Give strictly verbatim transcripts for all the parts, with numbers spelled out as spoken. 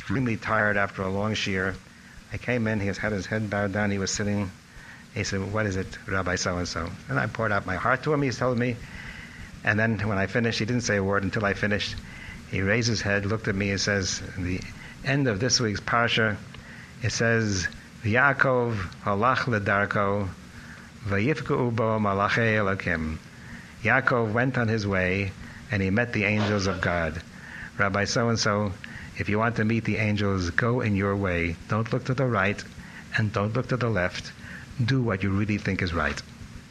extremely tired after a long shiur. I came in, he had his head bowed down, he was sitting. He said, "What is it, Rabbi so-and-so?" And I poured out my heart to him, he told me. And then when I finished, he didn't say a word until I finished. He raised his head, looked at me, and says, at the end of this week's parsha, it says, V'Yaakov halach ledarko, v'yifka'u bo malachei Elokim. Yaakov went on his way, and he met the angels of God. Rabbi so-and-so, if you want to meet the angels, go in your way. Don't look to the right, and don't look to the left. Do what you really think is right.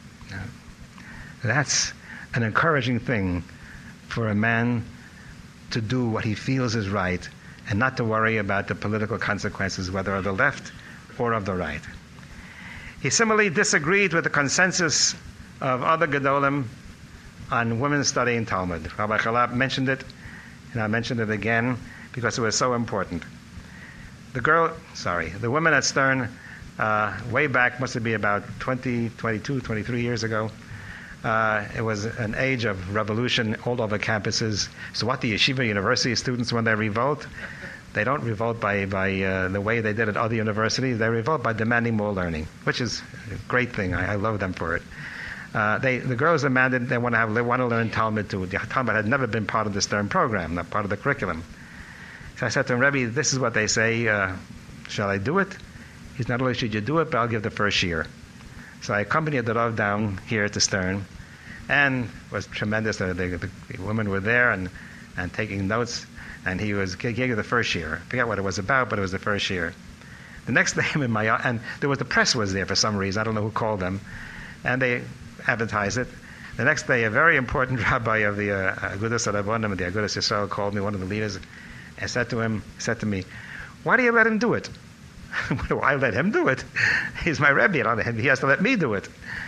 That's an encouraging thing for a man to do what he feels is right, and not to worry about the political consequences, whether of the left or of the right. He similarly disagreed with the consensus of other Gedolim on women studying Talmud. Rabbi Chalap mentioned it, and I mentioned it again because it was so important. The girl, sorry, the women at Stern, uh, way back, must be about twenty, twenty-two, twenty-three years ago, Uh, it was an age of revolution all over campuses. So what the yeshiva university students, when they revolt, they don't revolt by, by uh, the way they did at other universities. They revolt by demanding more learning, which is a great thing. I, I love them for it. Uh, they, the girls demanded they want to have, they want to learn Talmud too. The Talmud had never been part of the Stern program, not part of the curriculum. So I said to him, Rebbe, this is what they say. Uh, shall I do it? He's not only should you do it, but I'll give the first year. So I accompanied the Rav down here to Stern, and it was tremendous. The, the, the women were there and, and taking notes, and he was giving the first year. I forget what it was about, but it was the first year. The next day, in my and there was the press was there for some reason. I don't know who called them, and they advertised it. The next day, a very important rabbi of the uh, Agudas Rabbanim, the Agudas Yisrael, called me, one of the leaders, and said to him, said to me, "Why do you let him do it?" Well, I let him do it. He's my Rebbe. He has to let me do it.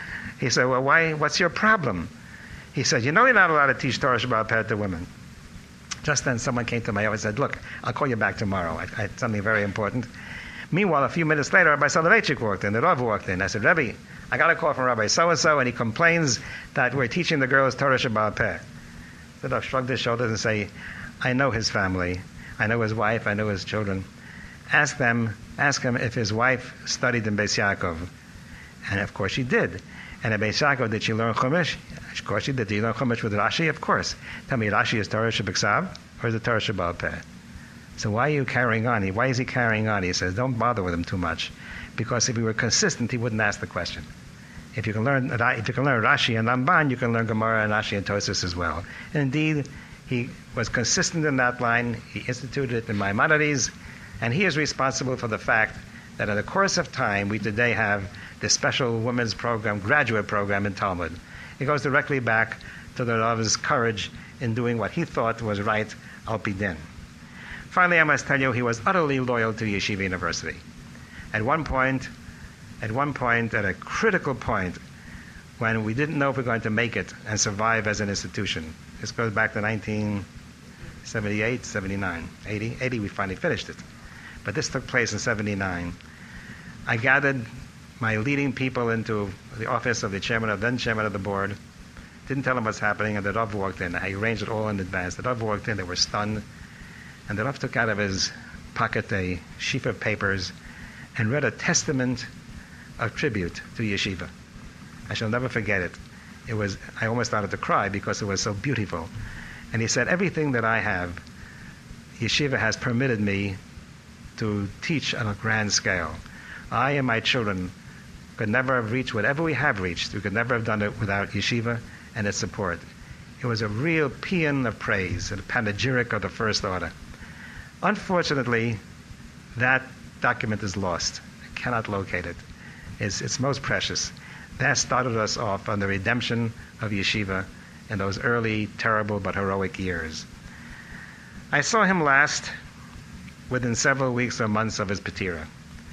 He said, "Well, why? What's your problem?" He said, "You know you're not allowed to teach Torah Shabbat Peh to women." Just then someone came to my office and said, "Look, I'll call you back tomorrow. I, I had something very important." Meanwhile, a few minutes later, Rabbi Soloveitchik walked in. The Rav walked in. I said, "Rebbe, I got a call from Rabbi so-and-so, and he complains that we're teaching the girls Torah Shabbat Peh." The Rav shrugged his shoulders and said, "I know his family. I know his wife. I know his children. Ask them, ask him if his wife studied in Beis Yaakov." And of course she did. And at Beis Yaakov, did she learn Chumash? Of course she did. Did you learn Chumash with Rashi? Of course. Tell me, Rashi is Torah Shebiksav or is it Torah Shebaal Peh? So why are you carrying on? Why is he carrying on? He says, don't bother with him too much. Because if he were consistent, he wouldn't ask the question. If you can learn, if you can learn Rashi and Ramban, you can learn Gemara and Rashi and Tosas as well. And indeed, he was consistent in that line. He instituted it in Maimonides. And he is responsible for the fact that in the course of time, we today have this special women's program, graduate program in Talmud. It goes directly back to the Rav's courage in doing what he thought was right, al pi din. Finally, I must tell you, he was utterly loyal to Yeshiva University. At one point, at one point, at a critical point, when we didn't know if we were going to make it and survive as an institution. This goes back to nineteen seventy-eight, seventy-nine, eighty. eighty, we finally finished it. But this took place in seventy-nine. I gathered my leading people into the office of the chairman, of then chairman of the board. Didn't tell them what's happening, and the Rav walked in. I arranged it all in advance. The Rav walked in, they were stunned. And the Rav took out of his pocket a sheaf of papers and read a testament of tribute to Yeshiva. I shall never forget it. It was, I almost started to cry because it was so beautiful. And he said, everything that I have, Yeshiva has permitted me to teach on a grand scale. I and my children could never have reached whatever we have reached. We could never have done it without Yeshiva and its support. It was a real paean of praise, a panegyric of the first order. Unfortunately, that document is lost. I cannot locate it. It's, it's most precious. That started us off on the redemption of Yeshiva in those early, terrible but heroic years. I saw him last within several weeks or months of his patira.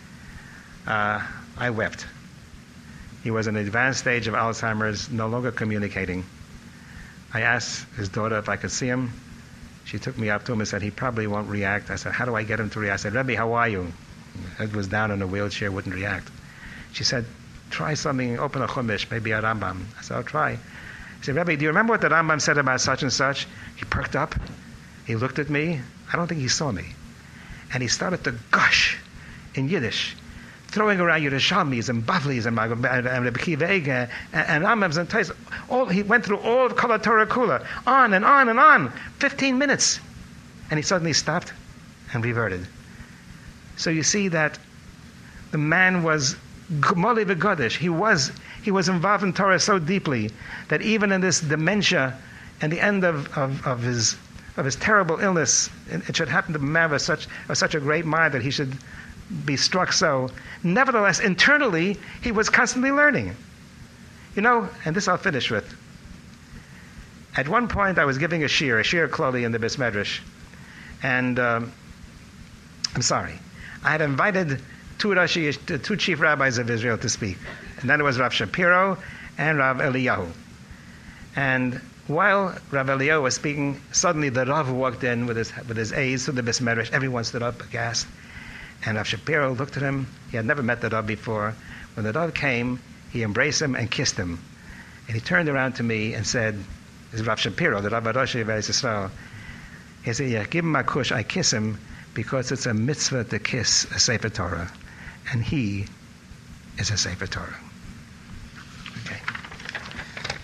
Uh, I wept. He was in an advanced stage of Alzheimer's, no longer communicating. I asked his daughter if I could see him. She took me up to him and said, he probably won't react. I said, how do I get him to react? I said, Rebbe, how are you? Ed was down in a wheelchair, wouldn't react. She said, try something, open a Chumash, maybe a Rambam. I said, I'll try. He said, Rebbe, do you remember what the Rambam said about such and such? He perked up. He looked at me. I don't think he saw me. and he started to gush in Yiddish, throwing around Yerushalmis and Bavlis and Rebbe Kiva Eger and Rambams and Tais. All he went through all of Kol Torah Kula, on and on and on, fifteen minutes, and he suddenly stopped and reverted. So you see that the man was Gmoli v'Godesh. He was he was involved in Torah so deeply that even in this dementia and the end of, of, of his of his terrible illness, it should happen to be a man of such of such a great mind that he should be struck so. Nevertheless, internally, he was constantly learning. You know, and this I'll finish with. At one point, I was giving a shir, a shir kloli in the Beis Medrash, and um, I'm sorry, I had invited two Rashi, two chief rabbis of Israel to speak, and then it was Rav Shapiro and Rav Eliyahu. And while Rav Eliyahu was speaking, suddenly the Rav walked in with his with his aides to the Beis Medrash. Everyone stood up aghast. And Rav Shapiro looked at him. He had never met the Rav before. When the Rav came, he embraced him and kissed him. And he turned around to me and said, "This is Rav Shapiro, the Rav Aroshi of Eretz Yisrael." He said, "Yeah, give him a kush. I kiss him because it's a mitzvah to kiss a Sefer Torah, and he is a Sefer Torah."